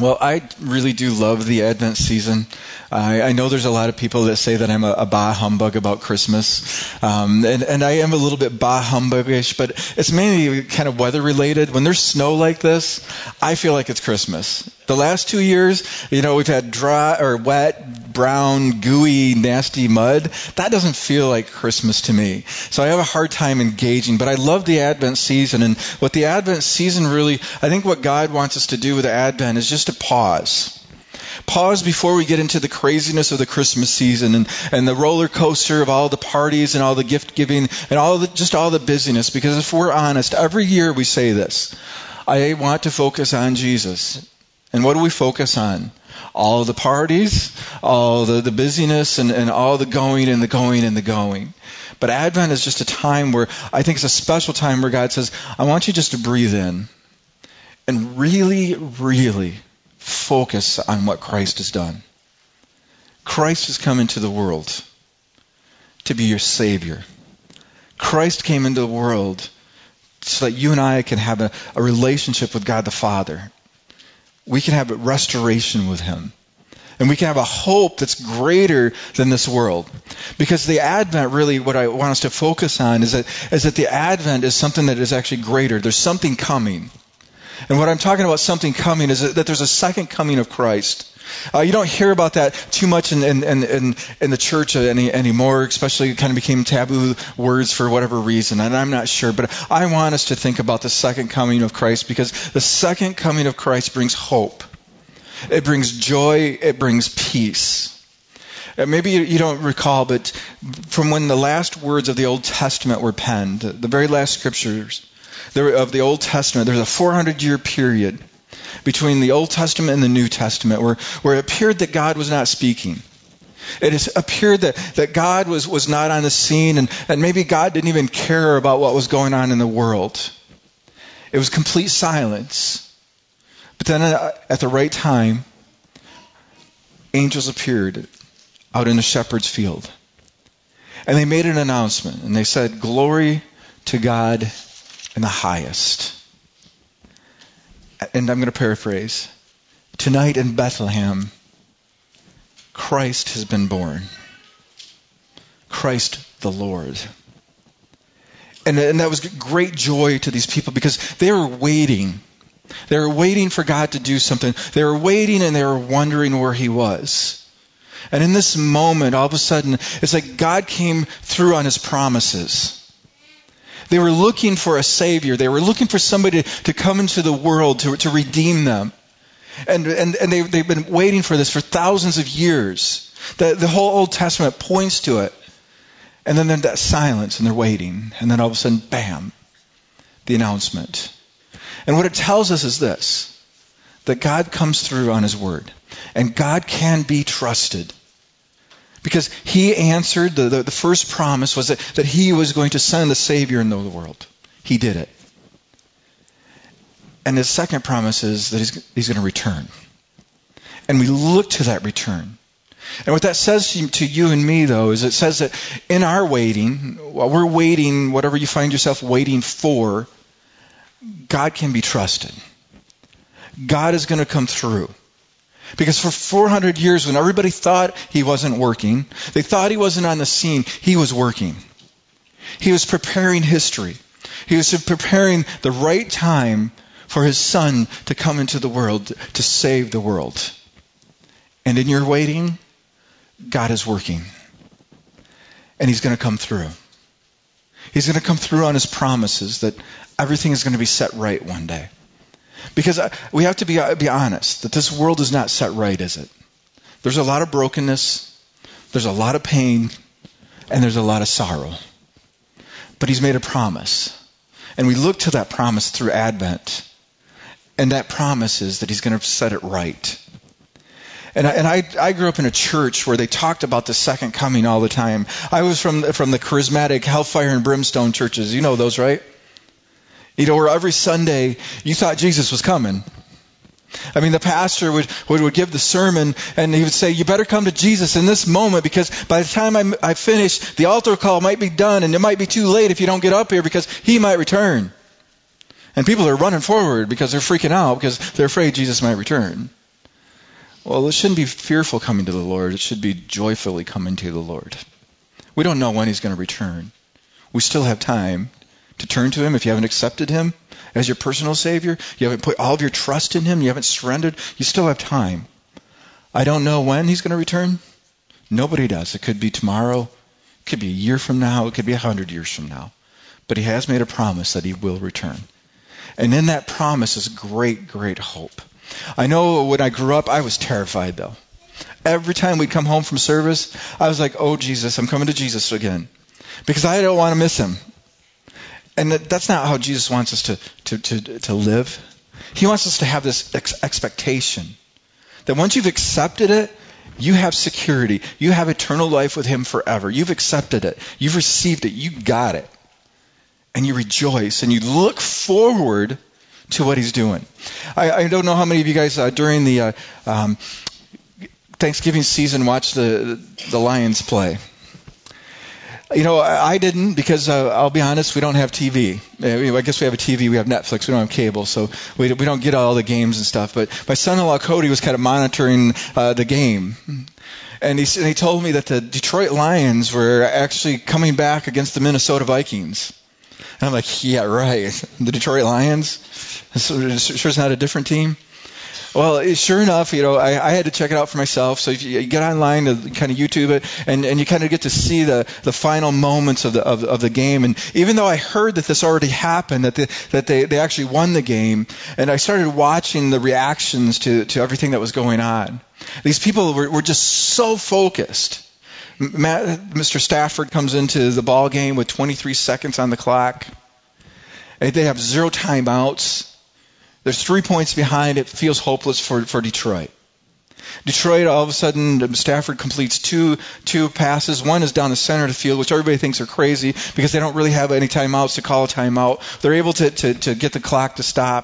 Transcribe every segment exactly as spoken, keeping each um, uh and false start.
Well, I really do love the Advent season. I, I know there's a lot of people that say that I'm a, a bah humbug about Christmas, um, and, and I am a little bit bah humbugish, but it's mainly kind of weather related. When there's snow like this, I feel like it's Christmas. The last two years, you know, we've had dry or wet, brown, gooey, nasty mud. That doesn't feel like Christmas to me. So I have a hard time engaging, but I love the Advent season. And what the Advent season really, I think what God wants us to do with the Advent is just to pause. Pause before we get into the craziness of the Christmas season and, and the roller coaster of all the parties and all the gift giving and all the, just all the busyness. Because if we're honest, every year we say this. I want to focus on Jesus. And what do we focus on? All the parties, all the, the busyness, and, and all the going and the going and the going. But Advent is just a time where I think it's a special time where God says, I want you just to breathe in and really, really focus on what Christ has done. Christ has come into the world to be your Savior. Christ came into the world so that you and I can have a, a relationship with God the Father. We can have a restoration with Him. And we can have a hope that's greater than this world. Because the Advent, really, what I want us to focus on is that, is that the Advent is something that is actually greater. There's something coming. And what I'm talking about something coming is that, that there's a second coming of Christ. Uh, you don't hear about that too much in in, in, in the church any, anymore, especially it kind of became taboo words for whatever reason, and I'm not sure. But I want us to think about the second coming of Christ, because the second coming of Christ brings hope. It brings joy. It brings peace. Uh, maybe you, you don't recall, but from when the last words of the Old Testament were penned, the very last scriptures of the Old Testament, there's a four hundred year period between the Old Testament and the New Testament where, where it appeared that God was not speaking. It has appeared that, that God was, was not on the scene, and, and maybe God didn't even care about what was going on in the world. It was complete silence. But then at the right time, angels appeared out in the shepherd's field. And they made an announcement, and they said, "Glory to God in the highest." And I'm going to paraphrase. Tonight in Bethlehem, Christ has been born. Christ the Lord. And, and that was great joy to these people because they were waiting. They were waiting for God to do something. They were waiting and they were wondering where He was. And in this moment, all of a sudden, it's like God came through on His promises. They were looking for a Savior. They were looking for somebody to come into the world to, to redeem them. And, and, and they, they've been waiting for this for thousands of years. The, the whole Old Testament points to it. And then there's that silence and they're waiting. And then all of a sudden, bam, the announcement. And what it tells us is this, that God comes through on His word. And God can be trusted. Because He answered, the, the, the first promise was that, that He was going to send the Savior into the world. He did it. And His second promise is that He's, he's going to return. And we look to that return. And what that says to, to you and me, though, is it says that in our waiting, while we're waiting, whatever you find yourself waiting for, God can be trusted. God is going to come through. Because for four hundred years, when everybody thought He wasn't working, they thought He wasn't on the scene, He was working. He was preparing history. He was preparing the right time for His Son to come into the world to save the world. And in your waiting, God is working. And He's going to come through. He's going to come through on His promises that everything is going to be set right one day. Because we have to be, be honest, that this world is not set right, is it? There's a lot of brokenness, there's a lot of pain, and there's a lot of sorrow. But He's made a promise. And we look to that promise through Advent. And that promise is that He's going to set it right. And I, and I, I grew up in a church where they talked about the second coming all the time. I was from, from the charismatic hellfire and brimstone churches. You know those, right? You know, where every Sunday you thought Jesus was coming. I mean, the pastor would, would, would give the sermon and he would say, you better come to Jesus in this moment because by the time I'm, I finish, the altar call might be done and it might be too late if you don't get up here because He might return. And people are running forward because they're freaking out because they're afraid Jesus might return. Well, it shouldn't be fearful coming to the Lord. It should be joyfully coming to the Lord. We don't know when he's going to return. We still have time to turn to him. If you haven't accepted him as your personal Savior, you haven't put all of your trust in him, you haven't surrendered, you still have time. I don't know when he's going to return. Nobody does. It could be tomorrow. It could be a year from now. It could be a hundred years from now. But he has made a promise that he will return. And in that promise is great, great hope. I know when I grew up, I was terrified, though. Every time we'd come home from service, I was like, oh, Jesus, I'm coming to Jesus again. Because I don't want to miss him. And that's not how Jesus wants us to, to, to, to live. He wants us to have this ex- expectation that once you've accepted it, you have security. You have eternal life with him forever. You've accepted it. You've received it. You got it. And you rejoice and you look forward to what he's doing. I, I don't know how many of you guys uh, during the uh, um, Thanksgiving season watched the the Lions play. You know, I, I didn't because uh, I'll be honest, we don't have T V. Uh, I guess we have a T V, we have Netflix, we don't have cable, so we we don't get all the games and stuff. But my son-in-law Cody was kind of monitoring uh, the game. And he, and he told me that the Detroit Lions were actually coming back against the Minnesota Vikings. And I'm like, yeah, right. The Detroit Lions? So sure it's not a different team? Well, sure enough, you know, I, I had to check it out for myself. So if you, you get online to kind of YouTube it, and, and you kind of get to see the, the final moments of the of, of the game. And even though I heard that this already happened, that the, that they, they actually won the game, and I started watching the reactions to, to everything that was going on. These people were, were just so focused. Matt, Mister Stafford comes into the ball game with twenty-three seconds on the clock. They have zero timeouts. There's three points behind. It feels hopeless for, for Detroit. Detroit, all of a sudden, Stafford completes two two passes. One is down the center of the field, which everybody thinks are crazy because they don't really have any timeouts to call a timeout. They're able to, to, to get the clock to stop.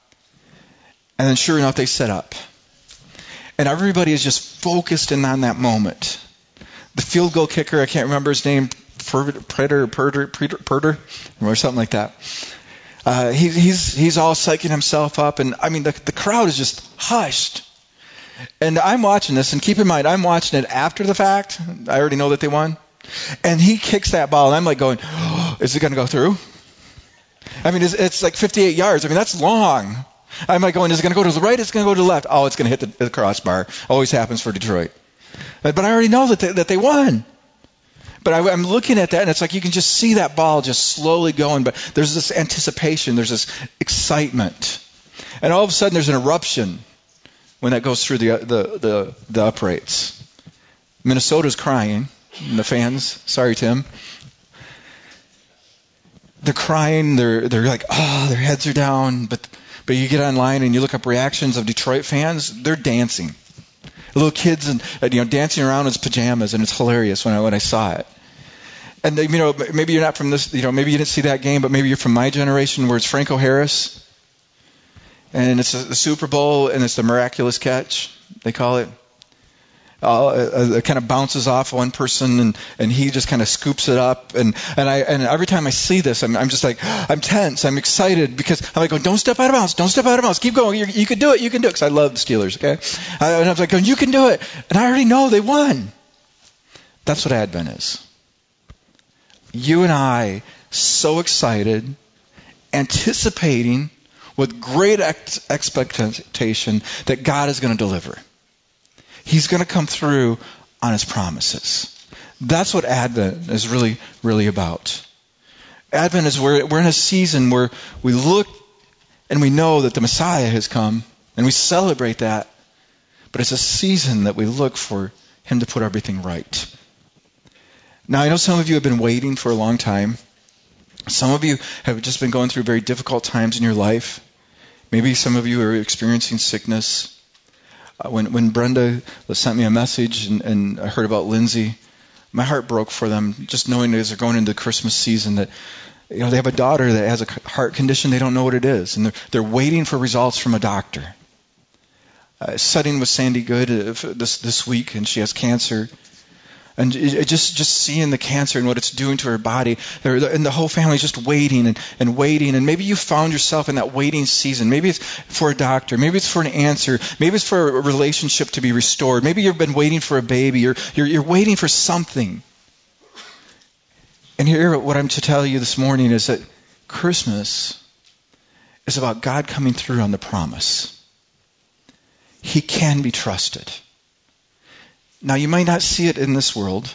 And then sure enough, they set up. And everybody is just focused in on that moment. The field goal kicker, I can't remember his name, Preter, Perter, Perter, or something like that. Uh, he, he's he's all psyching himself up, and I mean the the crowd is just hushed. And I'm watching this, and keep in mind, I'm watching it after the fact. I already know that they won, and he kicks that ball, and I'm like going, oh, is it going to go through? I mean, it's, it's like fifty-eight yards. I mean, that's long. I'm like going, is it going to go to the right? Is it going to go to the left? Oh, it's going to hit the, the crossbar. Always happens for Detroit. But I already know that they, that they won. But I, I'm looking at that, and it's like you can just see that ball just slowly going. But there's this anticipation. There's this excitement. And all of a sudden, there's an eruption when that goes through the the the, the uprights. Minnesota's crying. And the fans, sorry, Tim. They're crying. They're they're like, oh, their heads are down. But but you get online and you look up reactions of Detroit fans. They're dancing. Little kids and you know dancing around in his pajamas, and it's hilarious when I when I saw it. And you know maybe you're not from this, you know maybe you didn't see that game, but maybe you're from my generation where it's Franco Harris, and it's the Super Bowl, and it's the miraculous catch they call it. Uh, it, it kind of bounces off one person, and, and he just kind of scoops it up, and, and I and every time I see this, I'm I'm just like I'm tense, I'm excited because I'm like going, don't step out of bounds, don't step out of bounds, keep going, you you can do it, you can do it, because I love the Steelers, okay? I, and I was like going, you can do it, and I already know they won. That's what Advent is. You and I, so excited, anticipating with great ex- expectation that God is going to deliver. He's going to come through on his promises. That's what Advent is really, really about. Advent is where we're in a season where we look and we know that the Messiah has come, and we celebrate that. But it's a season that we look for him to put everything right. Now, I know some of you have been waiting for a long time. Some of you have just been going through very difficult times in your life. Maybe some of you are experiencing sickness. Uh, when when Brenda sent me a message and, and I heard about Lindsay, my heart broke for them, just knowing as they're going into the Christmas season that you know they have a daughter that has a heart condition, they don't know what it is, and they're, they're waiting for results from a doctor. Uh, studying with Sandy Good uh, this this week, and she has cancer. And just, just seeing the cancer and what it's doing to her body. And the whole family's just waiting and, and waiting. And maybe you found yourself in that waiting season. Maybe it's for a doctor. Maybe it's for an answer. Maybe it's for a relationship to be restored. Maybe you've been waiting for a baby. You're, you're, you're waiting for something. And here, what I'm to tell you this morning is that Christmas is about God coming through on the promise. He can be trusted. Now, you might not see it in this world,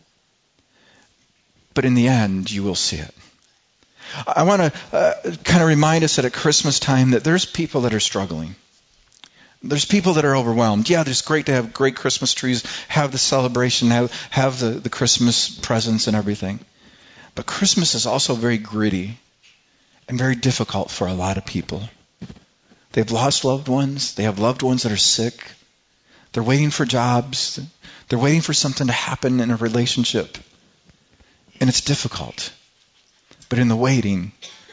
but in the end, you will see it. I want to uh, kind of remind us that at Christmas time that there's people that are struggling. There's people that are overwhelmed. Yeah, it's great to have great Christmas trees, have the celebration, have, have the, the Christmas presents and everything. But Christmas is also very gritty and very difficult for a lot of people. They've lost loved ones. They have loved ones that are sick. They're waiting for jobs. They're waiting for something to happen in a relationship. And it's difficult. But in the waiting,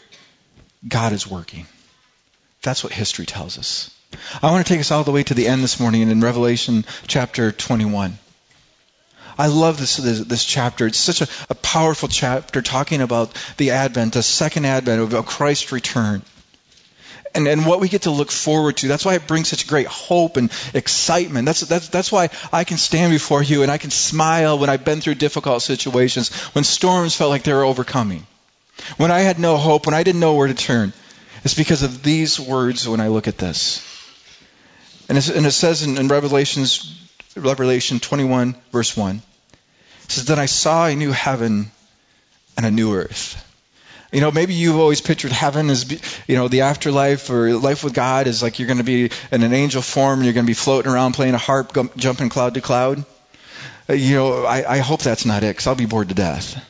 God is working. That's what history tells us. I want to take us all the way to the end this morning in Revelation chapter twenty-one. I love this this, this chapter. It's such a, a powerful chapter talking about the Advent, the second Advent of Christ's return. And, and what we get to look forward to. That's why it brings such great hope and excitement. That's, that's, that's why I can stand before you and I can smile when I've been through difficult situations, when storms felt like they were overcoming, when I had no hope, when I didn't know where to turn. It's because of these words when I look at this. And, it's, and it says in, in Revelations, Revelation twenty-one, verse one, it says, "Then I saw a new heaven and a new earth." You know, maybe you've always pictured heaven as, you know, the afterlife or life with God is like you're going to be in an angel form and you're going to be floating around playing a harp, jumping cloud to cloud. Uh, you know, I, I hope that's not it, because I'll be bored to death.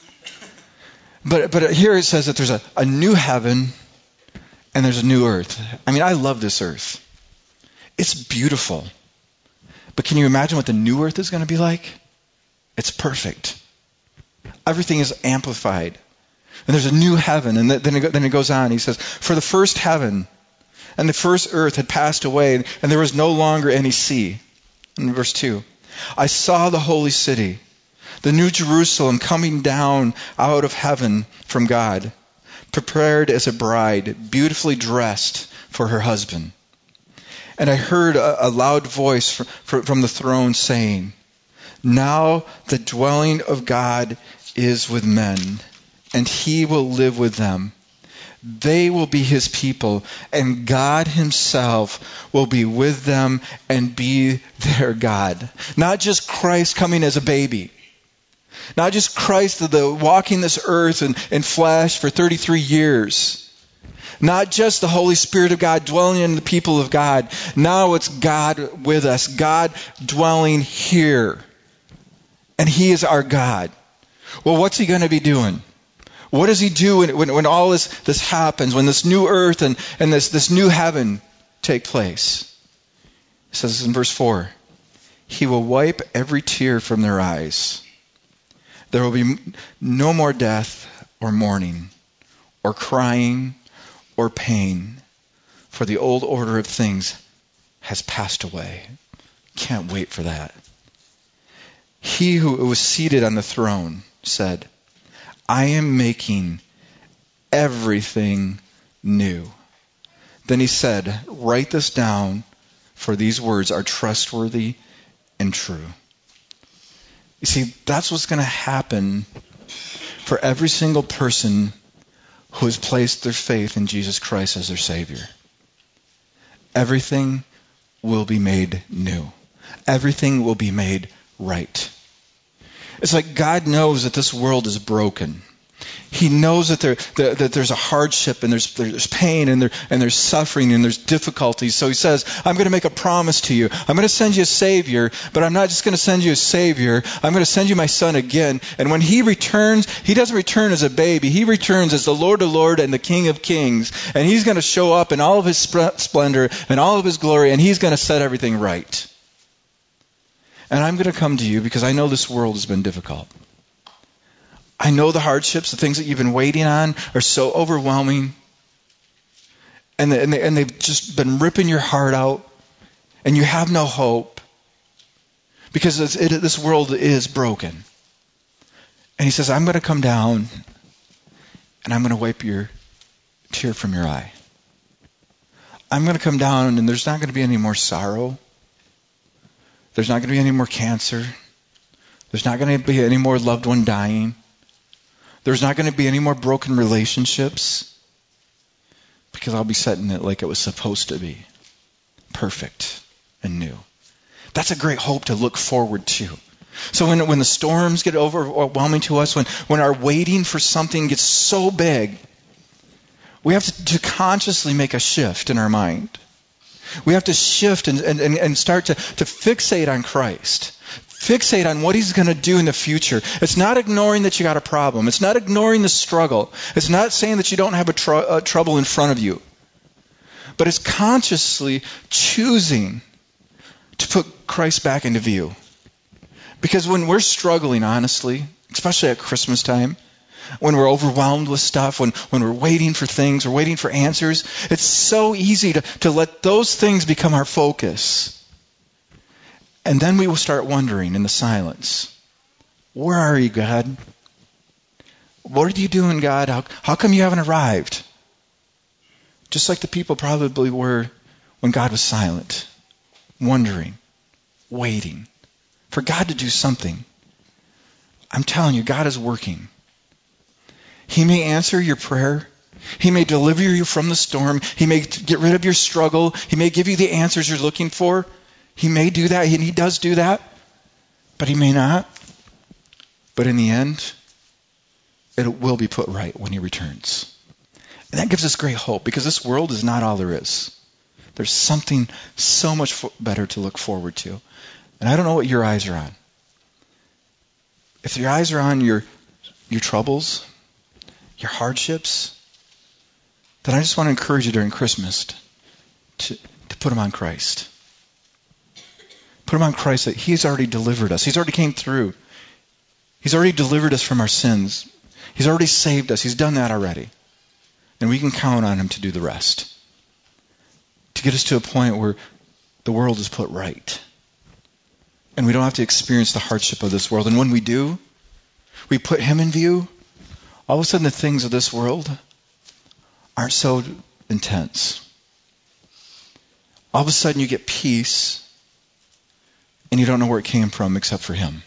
But but here it says that there's a, a new heaven and there's a new earth. I mean, I love this earth. It's beautiful. But can you imagine what the new earth is going to be like? It's perfect. Everything is amplified. And there's a new heaven. And then it, then it goes on. He says, "For the first heaven and the first earth had passed away, and there was no longer any sea." In verse two, "I saw the holy city, the new Jerusalem, coming down out of heaven from God, prepared as a bride, beautifully dressed for her husband. And I heard a, a loud voice from, from the throne saying, 'Now the dwelling of God is with men, and he will live with them. They will be his people, and God himself will be with them and be their God.'" Not just Christ coming as a baby. Not just Christ the, the walking this earth in, in flesh for thirty-three years. Not just the Holy Spirit of God dwelling in the people of God. Now it's God with us. God dwelling here. And he is our God. Well, what's he going to be doing? What does he do when, when, when all this, this happens, when this new earth and, and this, this new heaven take place? It says in verse four, "He will wipe every tear from their eyes. There will be no more death or mourning or crying or pain, for the old order of things has passed away." Can't wait for that. He who was seated on the throne said, "I am making everything new." Then he said, "Write this down, for these words are trustworthy and true." You see, that's what's going to happen for every single person who has placed their faith in Jesus Christ as their Savior. Everything will be made new. Everything will be made right. It's like God knows that this world is broken. He knows that there that, that there's a hardship and there's there's pain and there and there's suffering and there's difficulties. So he says, "I'm going to make a promise to you. I'm going to send you a Savior, but I'm not just going to send you a Savior. I'm going to send you my Son again. And when he returns, he doesn't return as a baby. He returns as the Lord of Lords and the King of Kings. And he's going to show up in all of his splendor and all of his glory, and he's going to set everything right. And I'm going to come to you because I know this world has been difficult. I know the hardships, the things that you've been waiting on are so overwhelming. And, they, and, they, and they've just been ripping your heart out. And you have no hope. because it's, it, this world is broken. And he says, I'm going to come down and I'm going to wipe your tear from your eye. I'm going to come down and there's not going to be any more sorrow. There's not going to be any more cancer. There's not going to be any more loved one dying. There's not going to be any more broken relationships, because I'll be setting it like it was supposed to be. Perfect and new. That's a great hope to look forward to. So when, when the storms get overwhelming to us, when, when our waiting for something gets so big, we have to, to consciously make a shift in our mind. We have to shift and, and, and start to, to fixate on Christ. Fixate on what he's going to do in the future. It's not ignoring that you got a problem. It's not ignoring the struggle. It's not saying that you don't have a, tr- a trouble in front of you. But it's consciously choosing to put Christ back into view. Because when we're struggling, honestly, especially at Christmas time, when we're overwhelmed with stuff, when, when we're waiting for things, we're waiting for answers, it's so easy to, to let those things become our focus. And then we will start wondering in the silence, where are you, God? What are you doing, God? How, how come you haven't arrived? Just like the people probably were when God was silent, wondering, waiting for God to do something. I'm telling you, God is working. He may answer your prayer. He may deliver you from the storm. He may get rid of your struggle. He may give you the answers you're looking for. He may do that, and he does do that, but he may not. But in the end, it will be put right when he returns. And that gives us great hope, because this world is not all there is. There's something so much better to look forward to. And I don't know what your eyes are on. If your eyes are on your, your troubles, your hardships, then I just want to encourage you during Christmas to, to put them on Christ. Put them on Christ, that he's already delivered us. He's already came through. He's already delivered us from our sins. He's already saved us. He's done that already. And we can count on him to do the rest. To get us to a point where the world is put right. And we don't have to experience the hardship of this world. And when we do, we put him in view, all of a sudden the things of this world aren't so intense. All of a sudden you get peace, and you don't know where it came from except for him.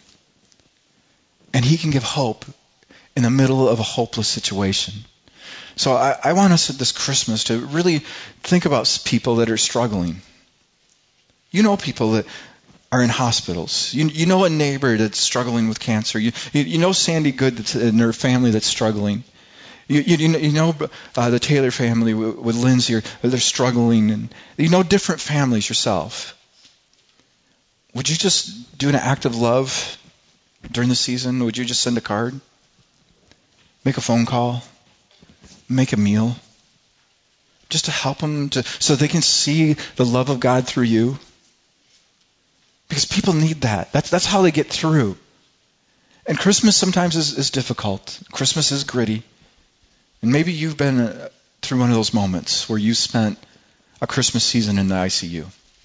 And he can give hope in the middle of a hopeless situation. So I, I want us at this Christmas to really think about people that are struggling. You know people that are in hospitals. You, you know a neighbor that's struggling with cancer. You, you, you know Sandy Good that's in her family that's struggling. You, you, you know uh, the Taylor family with, with Lindsay, they're struggling. And you know different families yourself. Would you just do an act of love during the season? Would you just send a card? Make a phone call? Make a meal? Just to help them, to, so they can see the love of God through you? Because people need that. That's, that's how they get through. And Christmas sometimes is, is difficult. Christmas is gritty. And maybe you've been uh, through one of those moments where you spent a Christmas season in the I C U.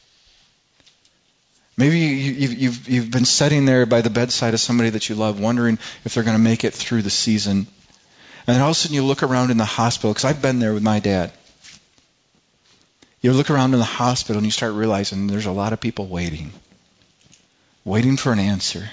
Maybe you, you've, you've, you've been sitting there by the bedside of somebody that you love, wondering if they're going to make it through the season. And then all of a sudden you look around in the hospital, because I've been there with my dad. You look around in the hospital and you start realizing there's a lot of people waiting. Waiting for an answer.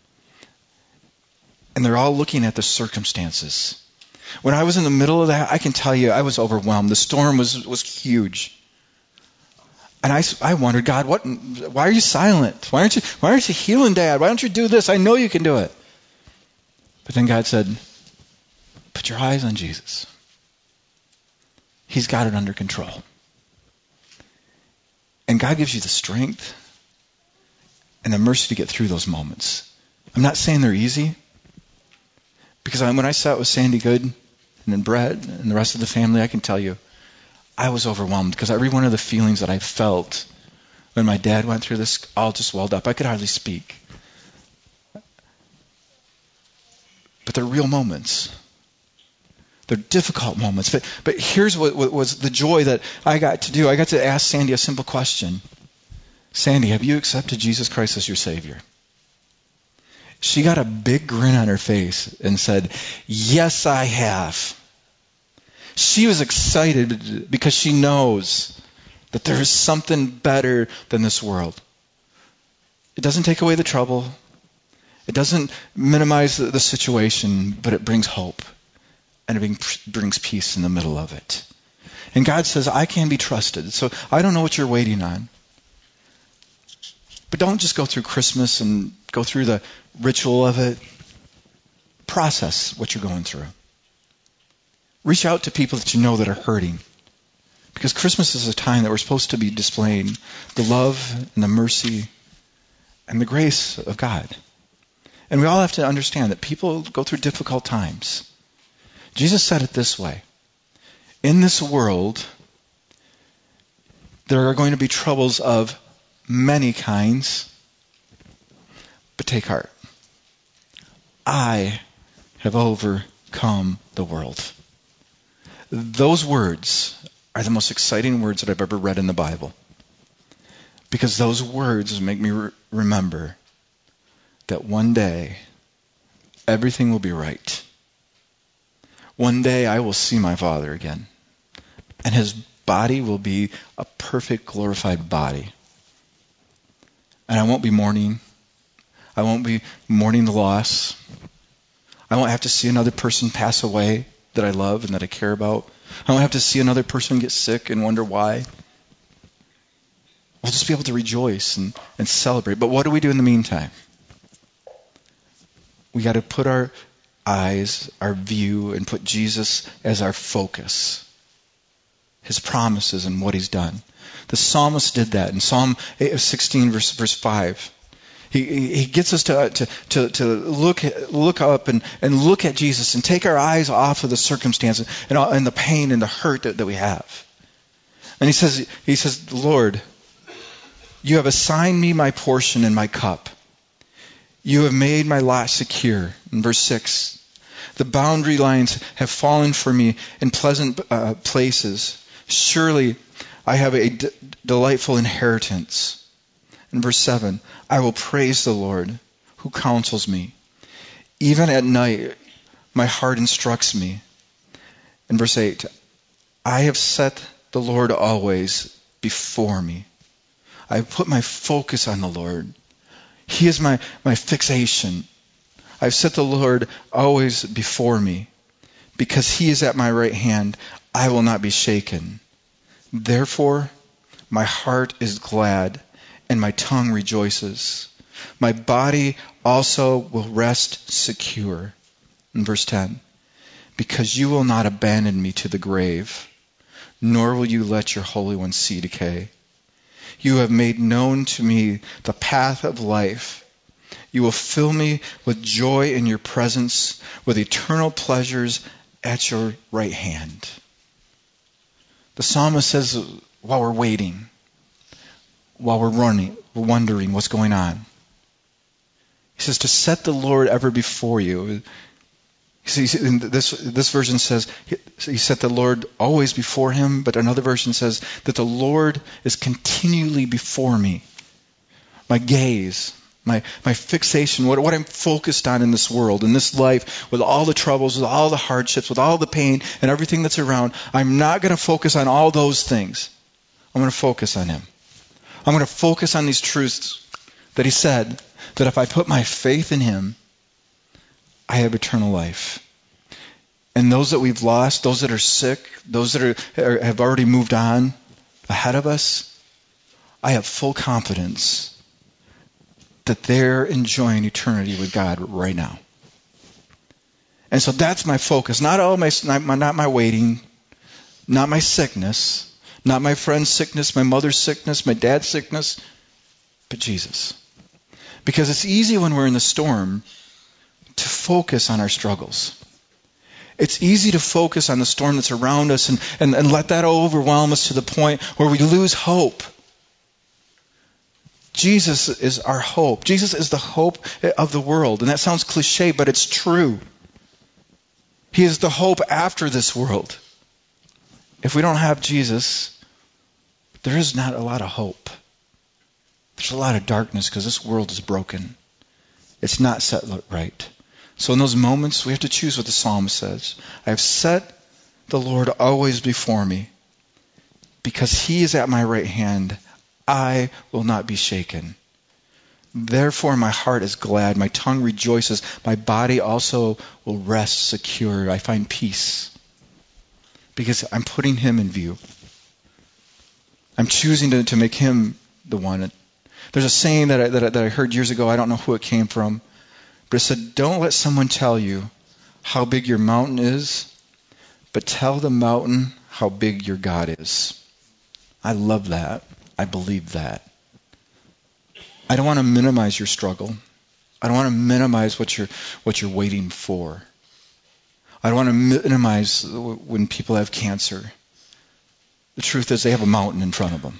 And they're all looking at the circumstances. When I was in the middle of that, I can tell you I was overwhelmed. The storm was, was huge. And I, I wondered, God, what? Why are you silent? Why aren't you, why aren't you healing Dad? Why don't you do this? I know you can do it. But then God said, put your eyes on Jesus. He's got it under control. And God gives you the strength and the mercy to get through those moments. I'm not saying they're easy. Because when I sat with Sandy Good and then Brett and the rest of the family, I can tell you, I was overwhelmed because every one of the feelings that I felt when my dad went through this all just welled up. I could hardly speak. But they're real moments. They're difficult moments. But, but here's what, what was the joy that I got to do. I got to ask Sandy a simple question. Sandy, have you accepted Jesus Christ as your Savior? She got a big grin on her face and said, "Yes, I have." She was excited because she knows that there is something better than this world. It doesn't take away the trouble. It doesn't minimize the, the situation, but it brings hope. And it brings peace in the middle of it. And God says, I can be trusted. So I don't know what you're waiting on. But don't just go through Christmas and go through the ritual of it. Process what you're going through. Reach out to people that you know that are hurting. Because Christmas is a time that we're supposed to be displaying the love and the mercy and the grace of God. And we all have to understand that people go through difficult times. Jesus said it this way. In this world, there are going to be troubles of many kinds, but take heart. I have overcome the world. Those words are the most exciting words that I've ever read in the Bible. Because those words make me re- remember that one day everything will be right. One day I will see my Father again. And his body will be a perfect glorified body. And I won't be mourning. I won't be mourning the loss. I won't have to see another person pass away that I love and that I care about. I won't have to see another person get sick and wonder why. We'll just be able to rejoice and, and celebrate. But what do we do in the meantime? We got to put our eyes, our view, and put Jesus as our focus. His promises and what he's done. The psalmist did that in Psalm sixteen, verse, verse five. He, he gets us to, to, to, to look, look up and, and look at Jesus and take our eyes off of the circumstances and, and the pain and the hurt that, that we have. And he says, he says, Lord, you have assigned me my portion and my cup. You have made my lot secure. In verse six, the boundary lines have fallen for me in pleasant uh, places. Surely I have a d- delightful inheritance. In verse seven, I will praise the Lord who counsels me. Even at night, my heart instructs me. In verse eight, I have set the Lord always before me. I have put my focus on the Lord. He is my, my fixation. I've set the Lord always before me. Because he is at my right hand, I will not be shaken. Therefore, my heart is glad, and my tongue rejoices. My body also will rest secure. In verse ten, because you will not abandon me to the grave, nor will you let your Holy One see decay. You have made known to me the path of life. You will fill me with joy in your presence, with eternal pleasures at your right hand. The psalmist says, while we're waiting, while we're running, we're wondering what's going on. He says to set the Lord ever before you. See, this this version says he set the Lord always before him, but another version says that the Lord is continually before me. My gaze, my my fixation, what, what I'm focused on in this world, in this life, with all the troubles, with all the hardships, with all the pain and everything that's around, I'm not going to focus on all those things. I'm going to focus on him. I'm going to focus on these truths that he said, that if I put my faith in him, I have eternal life. And those that we've lost, those that are sick, those that are, are, have already moved on ahead of us, I have full confidence that they're enjoying eternity with God right now. And so that's my focus. Not all my, not my, not my waiting, not my sickness, not my friend's sickness, my mother's sickness, my dad's sickness, but Jesus. Because it's easy when we're in the storm to focus on our struggles. It's easy to focus on the storm that's around us and, and, and let that overwhelm us to the point where we lose hope. Jesus is our hope. Jesus is the hope of the world. And that sounds cliche, but it's true. He is the hope after this world. If we don't have Jesus, there is not a lot of hope. There's a lot of darkness because this world is broken. It's not set right. So in those moments, we have to choose what the psalmist says. I have set the Lord always before me. Because he is at my right hand, I will not be shaken. Therefore my heart is glad, my tongue rejoices, my body also will rest secure. I find peace. Because I'm putting him in view. I'm choosing to, to make him the one. There's a saying that I, that, I, that I heard years ago, I don't know who it came from, but it said, don't let someone tell you how big your mountain is, but tell the mountain how big your God is. I love that. I believe that. I don't want to minimize your struggle. I don't want to minimize what you're what you're waiting for. I don't want to minimize when people have cancer. The truth is they have a mountain in front of them.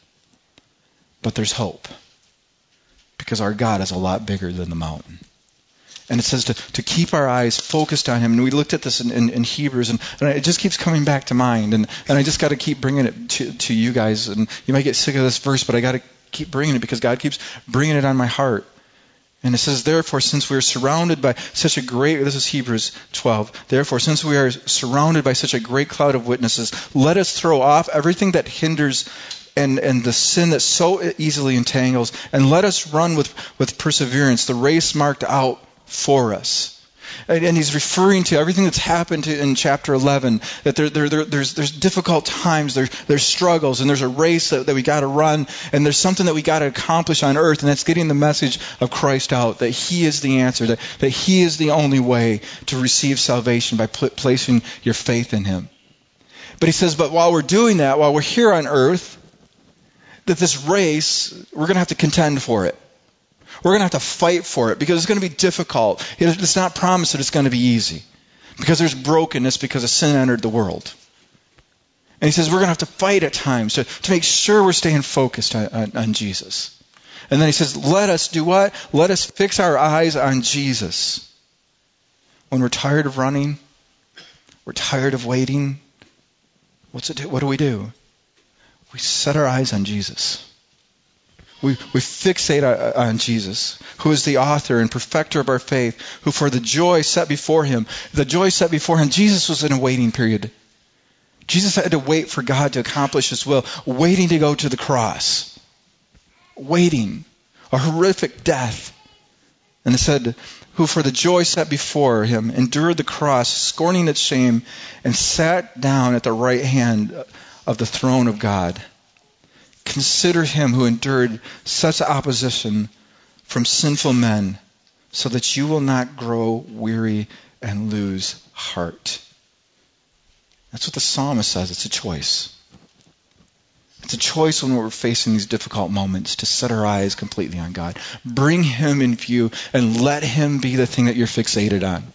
But there's hope. Because our God is a lot bigger than the mountain. And it says to, to keep our eyes focused on him. And we looked at this in, in, in Hebrews, and, and it just keeps coming back to mind. And, and I just got to keep bringing it to, to you guys. And you might get sick of this verse, but I got to keep bringing it because God keeps bringing it on my heart. And it says, therefore, since we are surrounded by such a great, this is Hebrews twelve, therefore, since we are surrounded by such a great cloud of witnesses, let us throw off everything that hinders and, and the sin that so easily entangles, and let us run with, with perseverance the race marked out for us. And, and he's referring to everything that's happened to, in chapter eleven, that there, there, there, there's, there's difficult times, there, there's struggles, and there's a race that, that we got to run, and there's something that we got to accomplish on earth, and that's getting the message of Christ out, that he is the answer, that, that he is the only way to receive salvation by pl- placing your faith in him. But he says, but while we're doing that, while we're here on earth, that this race, we're going to have to contend for it. We're going to have to fight for it because it's going to be difficult. It's not promised that it's going to be easy because there's brokenness because a sin entered the world. And he says we're going to have to fight at times to, to make sure we're staying focused on, on, on Jesus. And then he says, let us do what? Let us fix our eyes on Jesus. When we're tired of running, we're tired of waiting, what's it do? What do we do? We set our eyes on Jesus. We, we fixate on Jesus, who is the author and perfecter of our faith, who for the joy set before him, the joy set before him, Jesus was in a waiting period. Jesus had to wait for God to accomplish his will, waiting to go to the cross. Waiting. A horrific death. And it said, who for the joy set before him endured the cross, scorning its shame, and sat down at the right hand of the throne of God. Consider him who endured such opposition from sinful men, so that you will not grow weary and lose heart. That's what the psalmist says. It's a choice. It's a choice when we're facing these difficult moments to set our eyes completely on God. Bring him in view and let him be the thing that you're fixated on.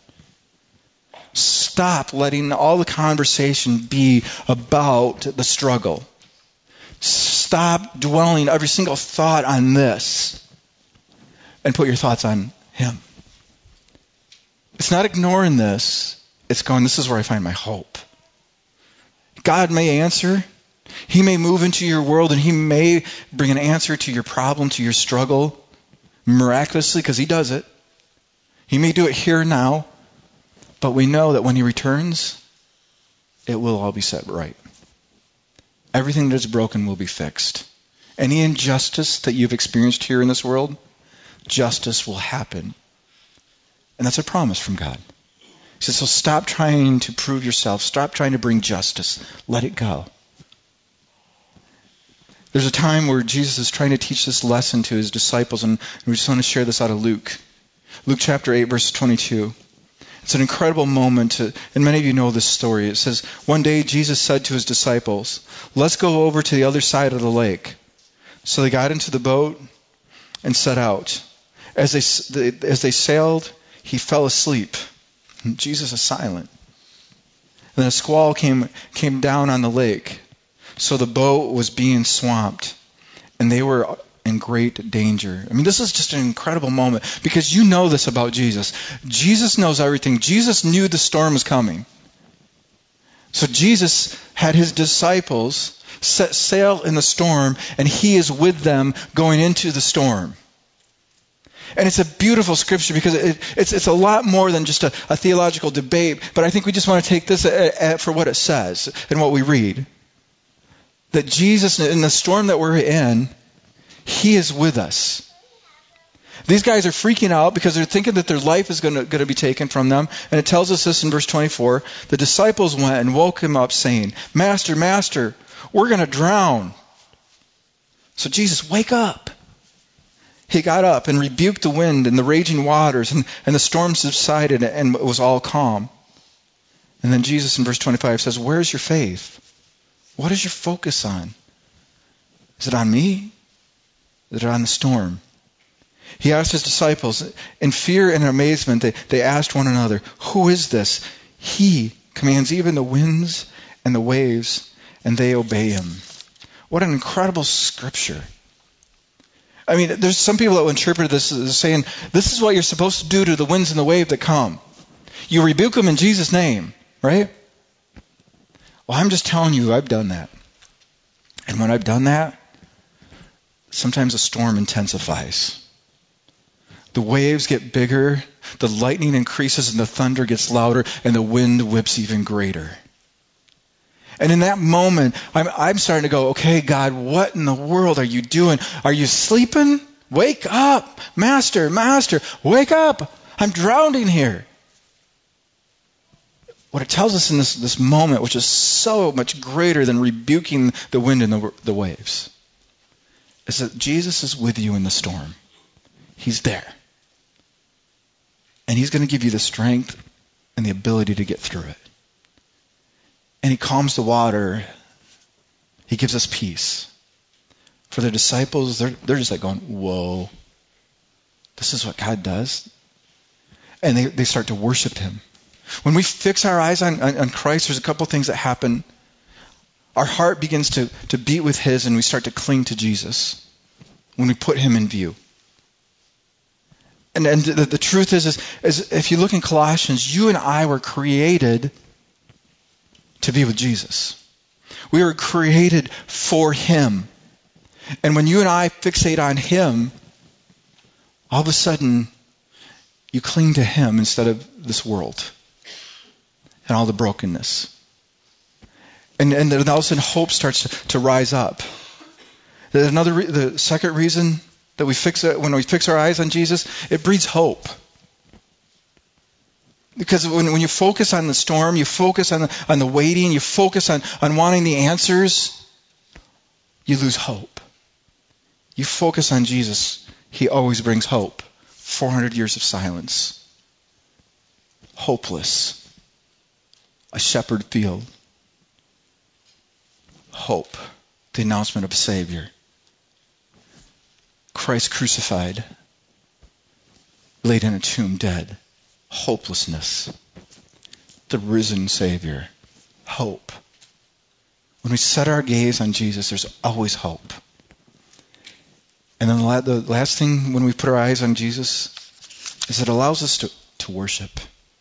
Stop letting all the conversation be about the struggle. Stop dwelling every single thought on this and put your thoughts on him. It's not ignoring this. It's going, this is where I find my hope. God may answer. He may move into your world and he may bring an answer to your problem, to your struggle, miraculously, because he does it. He may do it here now, but we know that when he returns, it will all be set right. Everything that is broken will be fixed. Any injustice that you've experienced here in this world, justice will happen. And that's a promise from God. He says, so stop trying to prove yourself. Stop trying to bring justice. Let it go. There's a time where Jesus is trying to teach this lesson to his disciples, and we just want to share this out of Luke. Luke chapter eight, verse twenty-two. It's an incredible moment, to, and many of you know this story. It says, one day Jesus said to his disciples, let's go over to the other side of the lake. So they got into the boat and set out. As they, as they sailed, he fell asleep. Jesus is silent. And then a squall came, came down on the lake. So the boat was being swamped. And they were in great danger. I mean, this is just an incredible moment because you know this about Jesus. Jesus knows everything. Jesus knew the storm was coming. So Jesus had his disciples set sail in the storm, and he is with them going into the storm. And it's a beautiful scripture because it, it's, it's a lot more than just a, a theological debate, but I think we just want to take this at, at, for what it says and what we read. That Jesus, in the storm that we're in, he is with us. These guys are freaking out because they're thinking that their life is going to, going to be taken from them. And it tells us this in verse twenty-four. The disciples went and woke him up saying, Master, Master, we're going to drown. So Jesus, wake up. He got up and rebuked the wind and the raging waters, and, and the storm subsided and it was all calm. And then Jesus in verse twenty-five says, where's your faith? What is your focus on? Is it on me? Is it on the storm? He asked his disciples, in fear and amazement, they, they asked one another, who is this? He commands even the winds and the waves, and they obey him. What an incredible scripture. I mean, there's some people that will interpret this as saying, this is what you're supposed to do to the winds and the wave that come. You rebuke them in Jesus' name, right? Well, I'm just telling you, I've done that. And when I've done that, sometimes a storm intensifies. The waves get bigger, the lightning increases, and the thunder gets louder, and the wind whips even greater. And in that moment, I'm, I'm starting to go, okay, God, what in the world are you doing? Are you sleeping? Wake up. Master, Master, wake up. I'm drowning here. What it tells us in this, this moment, which is so much greater than rebuking the wind and the, the waves, is that Jesus is with you in the storm. He's there. And he's going to give you the strength and the ability to get through it. And he calms the water. He gives us peace. For the disciples, they're, they're just like going, whoa, this is what God does? And they, they start to worship him. When we fix our eyes on, on, on Christ, there's a couple things that happen. Our heart begins to, to beat with his, and we start to cling to Jesus when we put him in view. And, and the, the truth is, is, is, if you look in Colossians, you and I were created to be with Jesus. We were created for him. And when you and I fixate on him, all of a sudden, you cling to him instead of this world and all the brokenness. And, and then all of a sudden, hope starts to, to rise up. There's another, re- the second reason that we fix it, when we fix our eyes on Jesus, it breeds hope. Because when, when you focus on the storm, you focus on the, on the waiting, you focus on, on wanting the answers, you lose hope. You focus on Jesus, he always brings hope. four hundred years of silence. Hopeless. A shepherd field. Hope. The announcement of a Savior. Christ crucified. Laid in a tomb dead. Hopelessness. The risen Savior. Hope. When we set our gaze on Jesus, there's always hope. And then the last thing when we put our eyes on Jesus is it allows us to, to worship.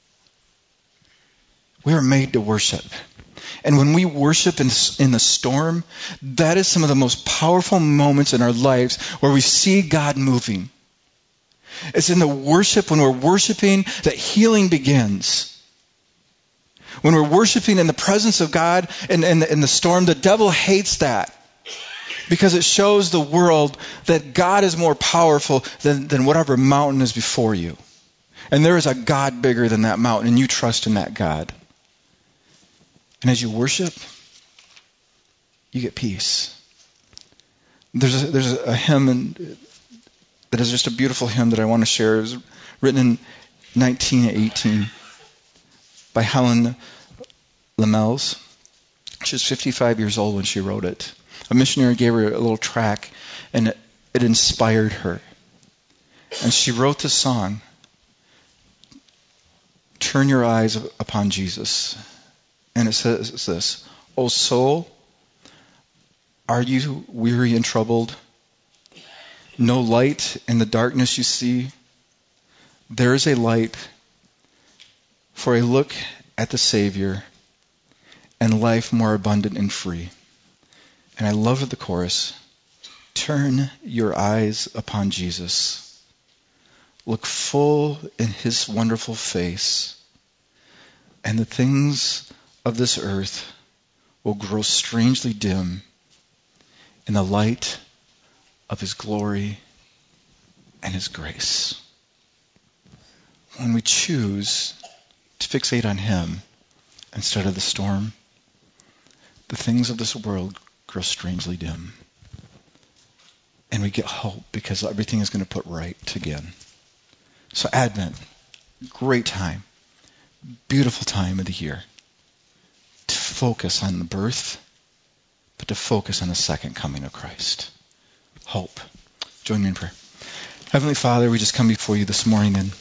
We are made to worship. And when we worship in, in the storm, that is some of the most powerful moments in our lives where we see God moving. It's in the worship, when we're worshiping, that healing begins. When we're worshiping in the presence of God and in, in, in the storm, the devil hates that. Because it shows the world that God is more powerful than, than whatever mountain is before you. And there is a God bigger than that mountain, and you trust in that God. And as you worship, you get peace. There's a, there's a hymn in, that is just a beautiful hymn that I want to share. It was written in nineteen eighteen by Helen Lamels. She was fifty-five years old when she wrote it. A missionary gave her a little tract, and it, it inspired her. And she wrote this song, Turn Your Eyes Upon Jesus. And it says this, O soul, are you weary and troubled? No light in the darkness you see? There is a light, for a look at the Savior, and life more abundant and free. And I love the chorus. Turn your eyes upon Jesus. look full in his wonderful face, and the things of this earth will grow strangely dim in the light of his glory and his grace. When we choose to fixate on him instead of the storm, the things of this world grow strangely dim. And we get hope because everything is going to put right again. So Advent, great time, beautiful time of the year to focus on the birth, but to focus on the second coming of Christ. Hope. Join me in prayer. Heavenly Father, we just come before you this morning, and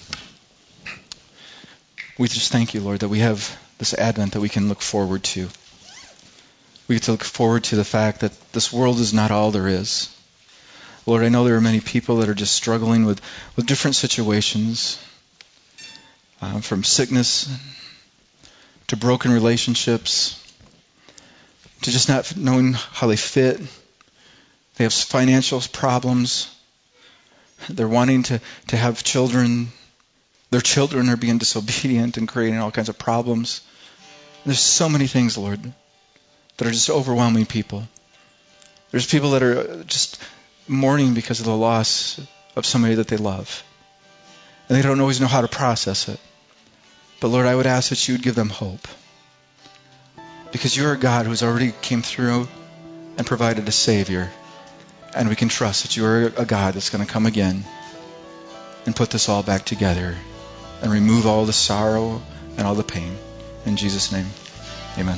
we just thank you, Lord, that we have this Advent that we can look forward to. We get to look forward to the fact that this world is not all there is. Lord, I know there are many people that are just struggling with, with different situations, um, from sickness to broken relationships, to just not knowing how they fit. They have financial problems. They're wanting to, to have children. Their children are being disobedient and creating all kinds of problems. There's so many things, Lord, that are just overwhelming people. There's people that are just mourning because of the loss of somebody that they love. And they don't always know how to process it. But Lord, I would ask that you would give them hope. Because you're a God who's already came through and provided a Savior. And we can trust that you're a God that's going to come again and put this all back together and remove all the sorrow and all the pain. In Jesus' name, amen.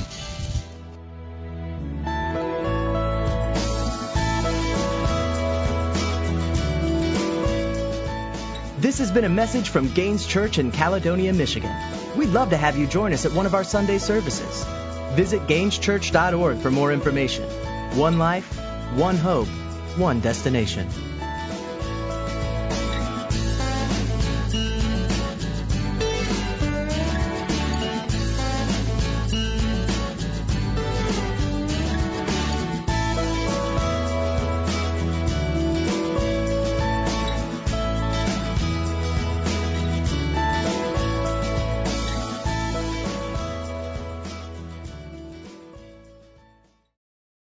This has been a message from Gaines Church in Caledonia, Michigan. We'd love to have you join us at one of our Sunday services. Visit gaines church dot org for more information. One life, one hope, one destination.